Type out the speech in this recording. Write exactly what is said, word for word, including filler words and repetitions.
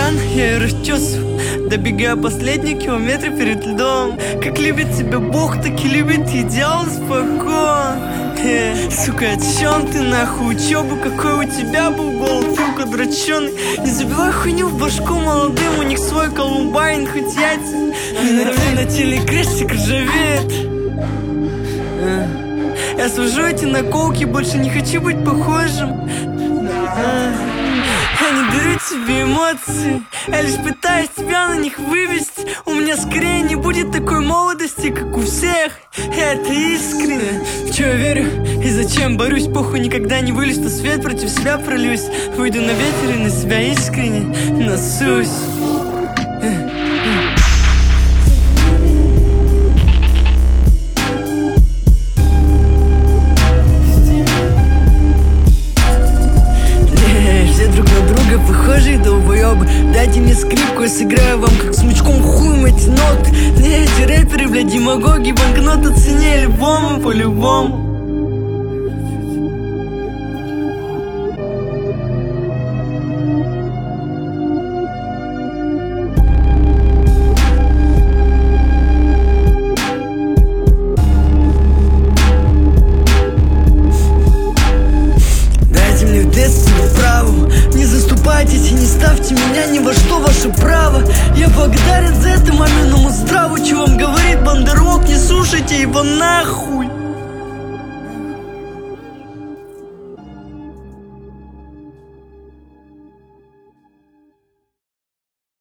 океан, я ее расчесываю, добегая последние километры перед льдом. Как любит тебя Бог, так и любит идеал спокон. Э, сука, о чем ты нахуй? Учебу, какой у тебя был гол, филка дроченый. Не забивай хуйню в башку молодым, у них свой Колумбайн, хоть яйца на теле крестик ржавеет. э, Я свожу эти наколки, больше не хочу быть похожим. э, Я не дарю тебе эмоции, я лишь пытаюсь тебя на них вывести. У меня скорее не будет такой молодости, как у всех. Это искренне. В чё я верю и зачем борюсь? Похуй, никогда не вылез, то свет против себя прольюсь. Выйду на ветер и на себя искренне насусь. Похожие долбоёбы, дайте мне скрипку, я сыграю вам как смычком хуем эти ноты. Не эти рэперы, блядь, демагоги, банкноты цене любому по-любому. Дайте мне в детстве право, не заступайтесь и не ставьте меня ни во что, ваше право. Я благодарен за это маминому здраву. Че вам говорит Бандерлог, не слушайте его нахуй.